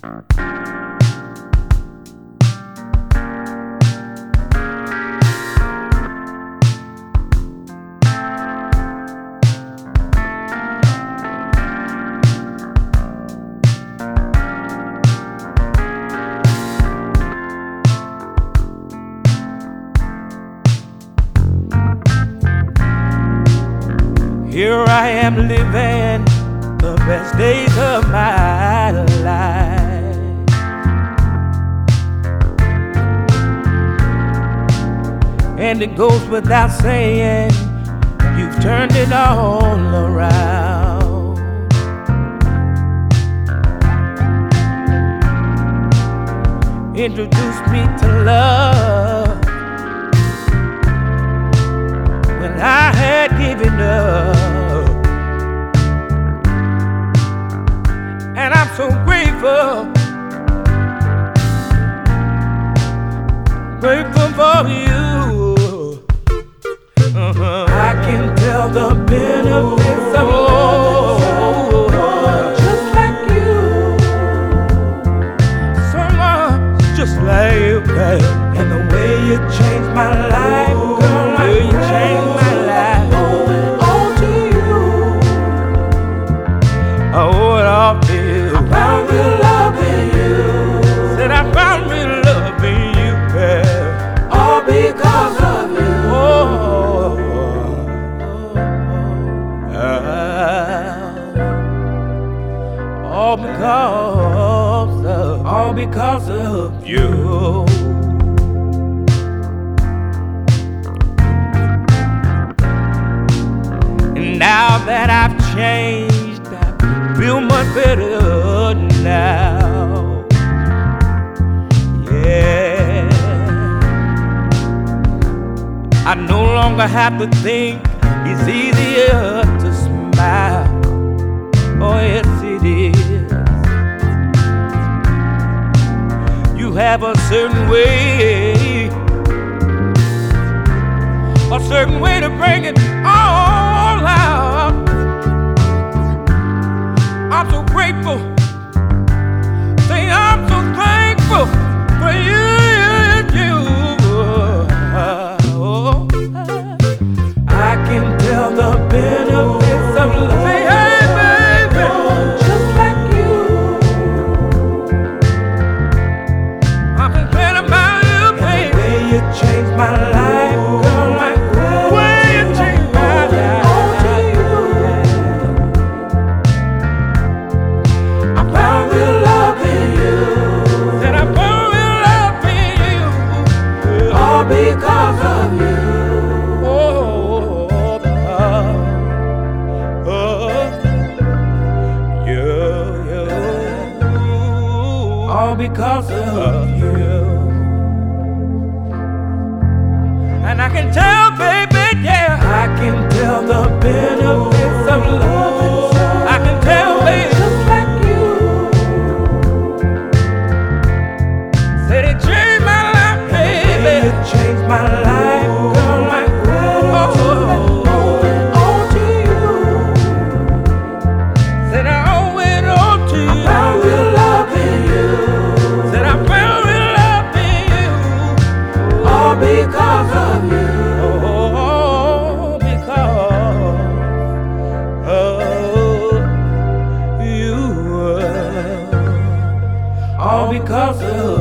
Here I am living the best days of my life, and it goes without saying, you've turned it all around. Introduced me to love when I had given up. And I'm so grateful, grateful for you. I can tell the benefits of love, just like you. Someone just like you, babe. And the way you changed my life, girl, the way you changed my life. I owe it all to you. I owe it all to you. I found real love in you. Said I found real love in you, babe. All because of you. All because of you. And now that I've changed, I feel much better now. Yeah, I no longer have to think it's easier to smile. Oh yes it is. You have a certain way to bring it all out. I'm so grateful, say I'm so thankful for you. Oh, I can tell the benefits of love. Say, hey, baby, just like you. I'm complaining about you, baby. The way you changed my life, girl, like the way you changed my life. All to you. I found real love in you. Said I found real love in you. All because of you. All because of you. And I can tell, baby, yeah, I can tell the benefits of love. I can tell, baby, just like you. Said it changed my life, baby. It changed my life, girl, like all to you. Said I owe it all to you. I found real love in you. Said I found real love in you. All because of you. Oh, because of you. All because of